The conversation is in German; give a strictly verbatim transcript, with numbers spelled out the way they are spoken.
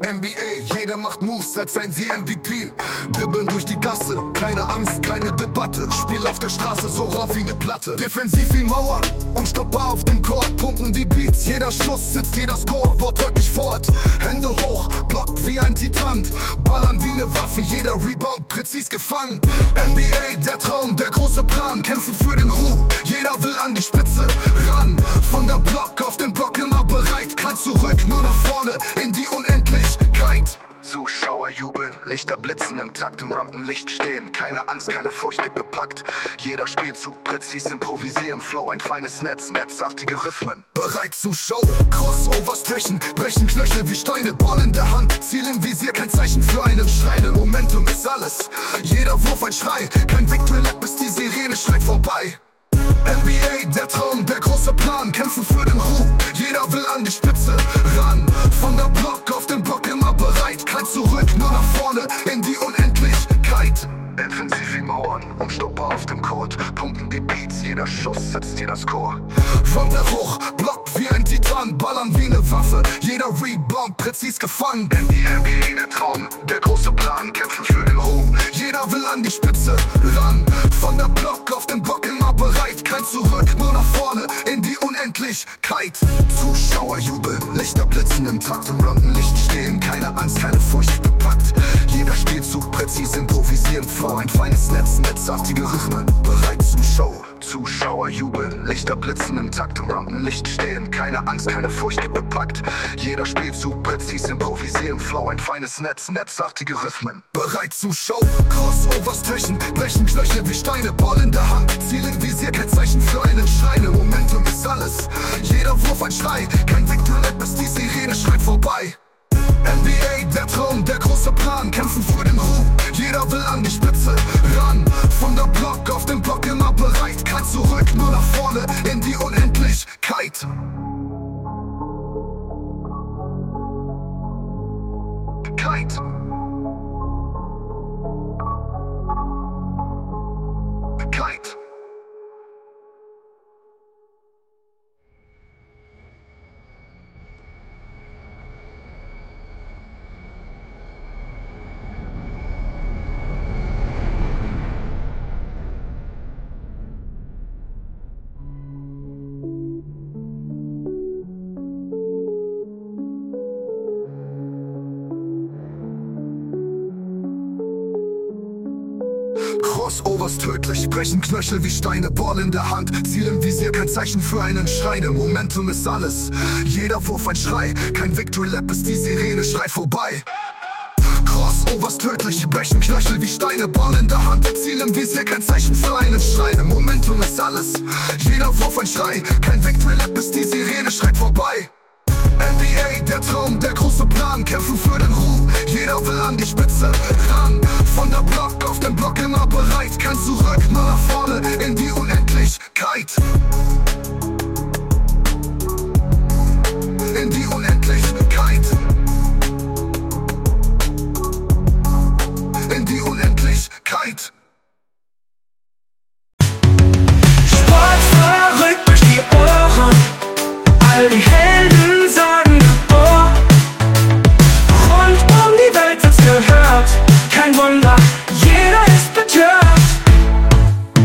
N B A, jeder macht Moves, als seien sie M V P. Dribbeln durch die Gasse, keine Angst, keine Debatte. Spiel auf der Straße so rauf wie ne Platte. Defensiv wie Mauern, unstoppbar auf dem Court. Pumpen die Beats, jeder Schuss sitzt, jeder Score wortwörtlich fort. Hände hoch, blockt wie ein Titan. Ballern wie ne Waffe, jeder Rebound präzis gefangen. N B A, der Traum, der große Plan. Kämpfen für den Ruhm, jeder will an die Spitze ran. Von der Block auf den Block immer bereit. Kein Zurück, nur nach vorne in die Unendlichkeit. Zuschauer jubeln, Lichter blitzen im Takt, im Rampenlicht stehen. Keine Angst, keine Furcht wird bepackt. Jeder Spielzug präzis improvisieren. Flow, ein feines Netz, netzartige Rhythmen. Bereit zur Show, Crossovers brechen, brechen Knöchel wie Steine, Ball in der Hand. Ziel im Visier, kein Zeichen für einen Schreien. Momentum ist alles, jeder Wurf ein Schrei. Kein Victory-Lap, bis die Sirene schreit vorbei. N B A, der Traum, der große Plan. Kämpfen für den Ruhm, jeder will an die Spitze ran. Von der Block auf den Block immer bereit. Kein Zurück, nur nach vorne in die Unendlichkeit. Defensiv wie Mauern, unstoppbar auf dem Court. Pumpen die Beats, jeder Schuss setzt jeder Score. Von der hoch, blockt wie ein Titan. Ballern wie ne Waffe, jeder Rebound präzis gefangen. N B A, der Traum, der große Plan. Kämpfen für den Ruhm, jeder will an die Spitze ran. Von der Block auf den Block immer bereit. Kein Zurück, nur nach vorne in die Unendlichkeit. Zuschauer jubeln, Lichter blitzen im Takt. Im Rampenlicht stehen, keine Angst, keine Furcht bepackt. Jeder Spielzug präzis improvisieren. Flow, ein feines Netz, netzartige Rhythmen. Bereit zur Show, Zuschauer jubeln, Lichter blitzen im Takt. Im Rampenlicht stehen, keine Angst, keine Furcht bepackt. Jeder Spielzug präzis improvisieren. Flow, ein feines Netz, netzartige Rhythmen. Bereit zur Show, Crossovers brechen, brechen Knöchel wie Steine, Ball in der Hand. Ziel im Visier, kein Zeichen für einen Schreien. Momentum ist alles, jeder Wurf ein Schrei. Kein Victory-Lap, bis die Sirene schreit vorbei. N B A, der Traum, der große Plan. Kämpfen für den Ruhm, jeder will an die Spitze ran. Von der Block auf den Block immer bereit. Kein Zurück, nur nach vorne in die Unendlichkeit. Kite. Kite. Crossovers tödlich, brechen Knöchel wie Steine, Ball in der Hand. Ziel im Visier, kein Zeichen für einen Schreien. Momentum ist alles, jeder Wurf ein Schrei. Kein Victory-Lap, bis die Sirene schreit vorbei. Crossovers tödlich, brechen Knöchel wie Steine, Ball in der Hand. Ziel im Visier, kein Zeichen für einen Schreien. Momentum ist alles, jeder Wurf ein Schrei. Kein Victory-Lap, bis die Sirene schreit vorbei. N B A, der Traum, der große Plan. Kämpfen für den Ruhm, jeder will an die Spitze ran. Von der Block auf den Block immer bereit. Kein Zurück, nur nach vorne in die Unendlichkeit. In die Unendlichkeit. In die Unendlichkeit. Sport verrückt durch die Ohren. All die Helden sagen oh. Rund um die Welt wird's gehört. Kein Wunder,